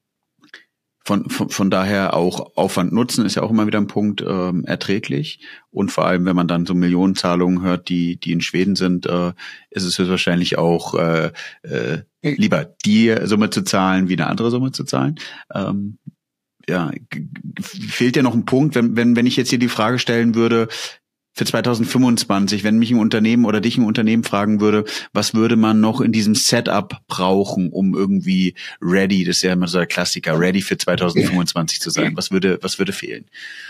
Von, von, von daher auch Aufwand Nutzen ist ja auch immer wieder ein Punkt, ähm, erträglich. Und vor allem, wenn man dann so Millionenzahlungen hört, die die in Schweden sind, äh, ist es höchstwahrscheinlich auch äh, äh, lieber die Summe zu zahlen, wie eine andere Summe zu zahlen. Ähm, ja, g- g- fehlt ja noch ein Punkt, wenn wenn wenn ich jetzt hier die Frage stellen würde, für zwanzig fünfundzwanzig, wenn mich ein Unternehmen oder dich ein Unternehmen fragen würde, was würde man noch in diesem Setup brauchen, um irgendwie ready, das ist ja immer so der Klassiker, ready für zwanzig fünfundzwanzig zu sein? Was würde, was würde fehlen?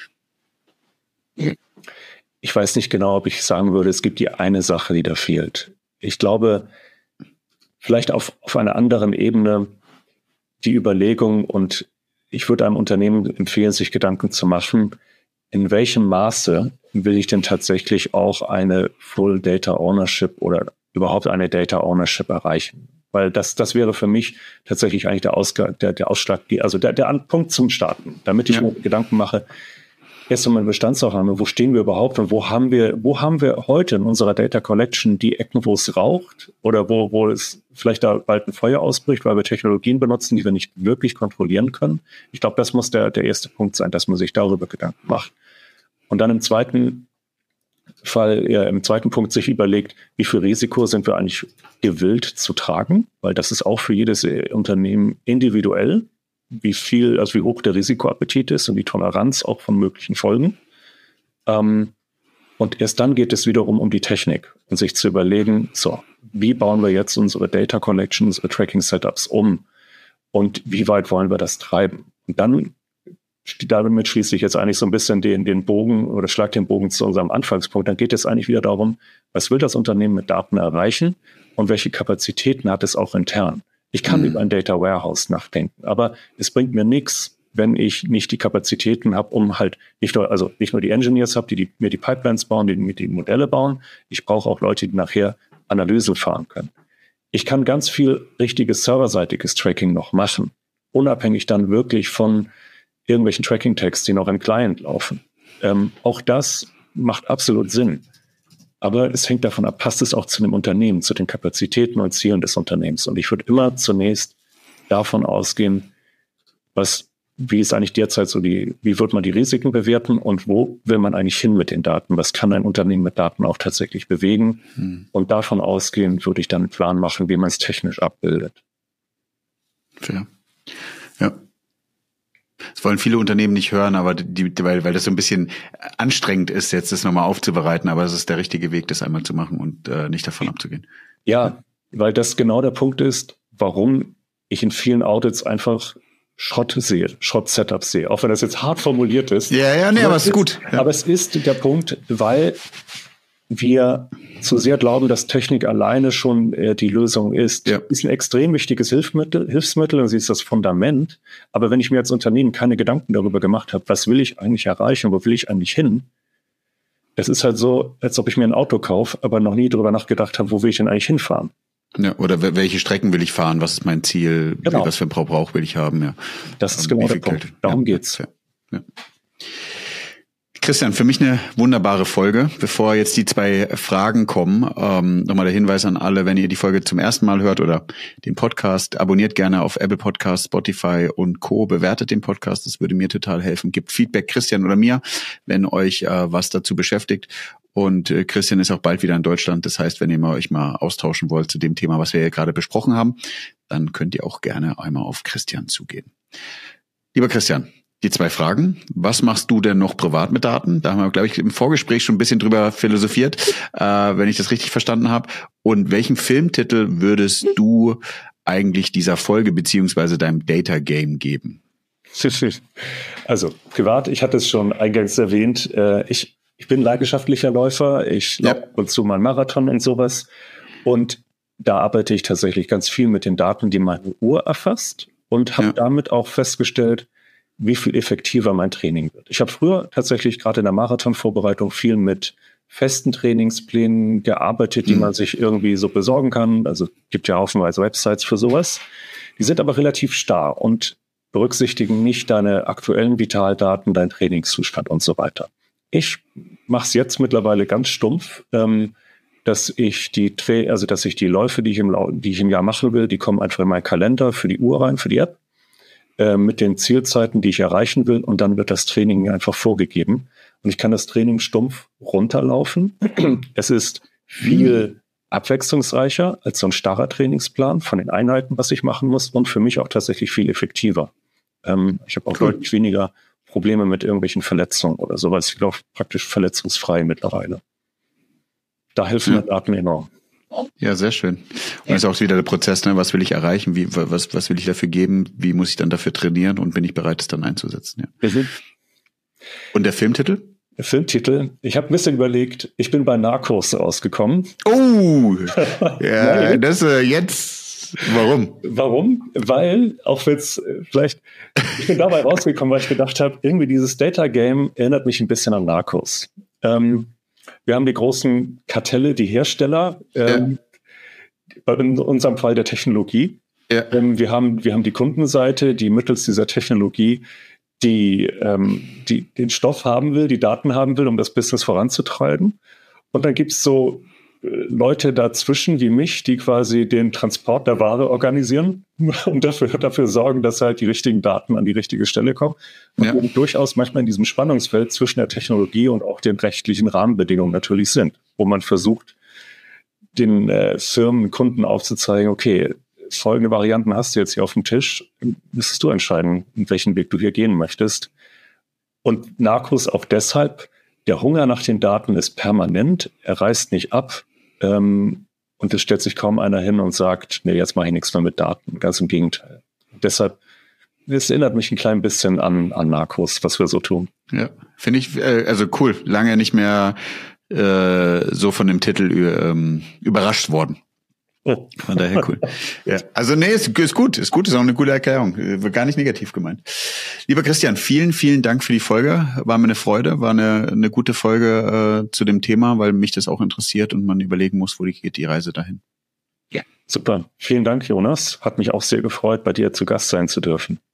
Ich weiß nicht genau, ob ich sagen würde, es gibt die eine Sache, die da fehlt. Ich glaube, vielleicht auf, auf einer anderen Ebene die Überlegung, und ich würde einem Unternehmen empfehlen, sich Gedanken zu machen, in welchem Maße will ich denn tatsächlich auch eine Full Data Ownership oder überhaupt eine Data Ownership erreichen? Weil das, das wäre für mich tatsächlich eigentlich der Ausgang, der, der Ausschlag, also der, der Punkt zum Starten, damit ich ja. mir Gedanken mache, erst einmal Bestandsaufnahme, wo stehen wir überhaupt und wo haben wir, wo haben wir heute in unserer Data Collection die Ecken, wo es raucht oder wo, wo es vielleicht da bald ein Feuer ausbricht, weil wir Technologien benutzen, die wir nicht wirklich kontrollieren können. Ich glaube, das muss der, der erste Punkt sein, dass man sich darüber Gedanken macht. Und dann im zweiten Fall, ja, im zweiten Punkt sich überlegt, wie viel Risiko sind wir eigentlich gewillt zu tragen, weil das ist auch für jedes Unternehmen individuell, wie viel, also wie hoch der Risikoappetit ist und die Toleranz auch von möglichen Folgen. Ähm, und erst dann geht es wiederum um die Technik und sich zu überlegen, so, wie bauen wir jetzt unsere Data Collection, unsere Tracking Setups um und wie weit wollen wir das treiben? Und dann damit schließe ich jetzt eigentlich so ein bisschen den, den Bogen oder schlag den Bogen zu unserem Anfangspunkt. Dann geht es eigentlich wieder darum, was will das Unternehmen mit Daten erreichen und welche Kapazitäten hat es auch intern. Ich kann mhm. über ein Data Warehouse nachdenken, aber es bringt mir nichts, wenn ich nicht die Kapazitäten habe, um halt nicht nur, also nicht nur die Engineers habe, die, die mir die Pipelines bauen, die mir die Modelle bauen. Ich brauche auch Leute, die nachher Analyse fahren können. Ich kann ganz viel richtiges serverseitiges Tracking noch machen, unabhängig dann wirklich von irgendwelchen Tracking-Tags, die noch im Client laufen. Ähm, auch das macht absolut Sinn. Aber es hängt davon ab, passt es auch zu dem Unternehmen, zu den Kapazitäten und Zielen des Unternehmens. Und ich würde immer zunächst davon ausgehen, was, wie ist eigentlich derzeit so die, wie wird man die Risiken bewerten und wo will man eigentlich hin mit den Daten? Was kann ein Unternehmen mit Daten auch tatsächlich bewegen? Hm. Und davon ausgehend würde ich dann einen Plan machen, wie man es technisch abbildet. Fair. Ja. Das wollen viele Unternehmen nicht hören, aber die, weil, weil das so ein bisschen anstrengend ist, jetzt das nochmal aufzubereiten, aber es ist der richtige Weg, das einmal zu machen und äh, nicht davon abzugehen. Ja, weil das genau der Punkt ist, warum ich in vielen Audits einfach Schrott sehe, Schrott-Setups sehe, auch wenn das jetzt hart formuliert ist. Ja, ja, nee, aber es ist gut. Ja. Aber es ist der Punkt, weil wir zu sehr glauben, dass Technik alleine schon äh, die Lösung ist. Ja. Ist ein extrem wichtiges Hilfsmittel, Hilfsmittel und sie ist das Fundament. Aber wenn ich mir als Unternehmen keine Gedanken darüber gemacht habe, was will ich eigentlich erreichen, wo will ich eigentlich hin? Es ist halt so, als ob ich mir ein Auto kaufe, aber noch nie darüber nachgedacht habe, wo will ich denn eigentlich hinfahren? Ja, oder welche Strecken will ich fahren? Was ist mein Ziel? Genau. Was für ein Verbrauch will ich haben? Ja. Das ist genau der Punkt. Darum ja. geht's. Ja. Ja. Christian, für mich eine wunderbare Folge. Bevor jetzt die zwei Fragen kommen, ähm, nochmal der Hinweis an alle, wenn ihr die Folge zum ersten Mal hört oder den Podcast, abonniert gerne auf Apple Podcasts, Spotify und Co. Bewertet den Podcast, das würde mir total helfen. Gebt Feedback Christian oder mir, wenn euch äh, was dazu beschäftigt. Und äh, Christian ist auch bald wieder in Deutschland. Das heißt, wenn ihr mal euch mal austauschen wollt zu dem Thema, was wir hier gerade besprochen haben, dann könnt ihr auch gerne einmal auf Christian zugehen. Lieber Christian, die zwei Fragen. Was machst du denn noch privat mit Daten? Da haben wir, glaube ich, im Vorgespräch schon ein bisschen drüber philosophiert, äh, wenn ich das richtig verstanden habe. Und welchen Filmtitel würdest du eigentlich dieser Folge beziehungsweise deinem Data Game geben? Also privat, ich hatte es schon eingangs erwähnt, äh, ich, ich bin leidenschaftlicher Läufer. Ich laufe ja. ab und zu mal einen Marathon und sowas. Und da arbeite ich tatsächlich ganz viel mit den Daten, die meine Uhr erfasst und habe ja. damit auch festgestellt, wie viel effektiver mein Training wird. Ich habe früher tatsächlich gerade in der Marathonvorbereitung viel mit festen Trainingsplänen gearbeitet, die mhm. man sich irgendwie so besorgen kann. Also gibt ja haufenweise Websites für sowas. Die sind aber relativ starr und berücksichtigen nicht deine aktuellen Vitaldaten, deinen Trainingszustand und so weiter. Ich mache es jetzt mittlerweile ganz stumpf, ähm, dass ich die Tra- also dass ich die Läufe, die ich im Lau- die ich im Jahr machen will, die kommen einfach in meinen Kalender für die Uhr rein, für die App. Mit den Zielzeiten, die ich erreichen will, und dann wird das Training einfach vorgegeben. Und ich kann das Training stumpf runterlaufen. Es ist viel abwechslungsreicher als so ein starrer Trainingsplan von den Einheiten, was ich machen muss, und für mich auch tatsächlich viel effektiver. Ähm, ich habe auch cool. deutlich weniger Probleme mit irgendwelchen Verletzungen oder sowas. Ich laufe praktisch verletzungsfrei mittlerweile. Da helfen ja. mir Daten enorm. Ja, sehr schön. Und das ist auch wieder der Prozess, ne? Was will ich erreichen? Wie, was, was will ich dafür geben? Wie muss ich dann dafür trainieren? Und bin ich bereit, es dann einzusetzen? Ja. Mhm. Und der Filmtitel? Der Filmtitel? Ich habe ein bisschen überlegt, ich bin bei Narcos rausgekommen. Oh! Ja, das äh, jetzt. Warum? Warum? Weil, auch wenn es vielleicht, ich bin dabei rausgekommen, weil ich gedacht habe, irgendwie dieses Data Game erinnert mich ein bisschen an Narcos. Ähm, Wir haben die großen Kartelle, die Hersteller, ähm, ja. in unserem Fall der Technologie. Ja. Ähm, wir haben, wir haben die Kundenseite, die mittels dieser Technologie die, ähm, die den Stoff haben will, die Daten haben will, um das Business voranzutreiben. Und dann gibt's so Leute dazwischen wie mich, die quasi den Transport der Ware organisieren und dafür, dafür sorgen, dass halt die richtigen Daten an die richtige Stelle kommen. Und ja. durchaus manchmal in diesem Spannungsfeld zwischen der Technologie und auch den rechtlichen Rahmenbedingungen natürlich sind, wo man versucht, den äh, Firmen, Kunden aufzuzeigen, okay, folgende Varianten hast du jetzt hier auf dem Tisch, müsstest du entscheiden, in welchen Weg du hier gehen möchtest. Und Narcos auch deshalb, der Hunger nach den Daten ist permanent, er reißt nicht ab. Ähm, und es stellt sich kaum einer hin und sagt, nee, jetzt mache ich nichts mehr mit Daten. Ganz im Gegenteil. Und deshalb, es erinnert mich ein klein bisschen an, an Narcos, was wir so tun. Ja, finde ich, äh, also cool. Lange nicht mehr äh, so von dem Titel ähm, überrascht worden. Oh. Von daher cool. Ja, also nee, ist, ist gut, ist gut, ist auch eine gute Erklärung. Wird gar nicht negativ gemeint. Lieber Christian, vielen, vielen Dank für die Folge. War mir eine Freude, war eine, eine gute Folge äh, zu dem Thema, weil mich das auch interessiert und man überlegen muss, wo geht die Reise dahin. Ja, super. Vielen Dank, Jonas. Hat mich auch sehr gefreut, bei dir zu Gast sein zu dürfen.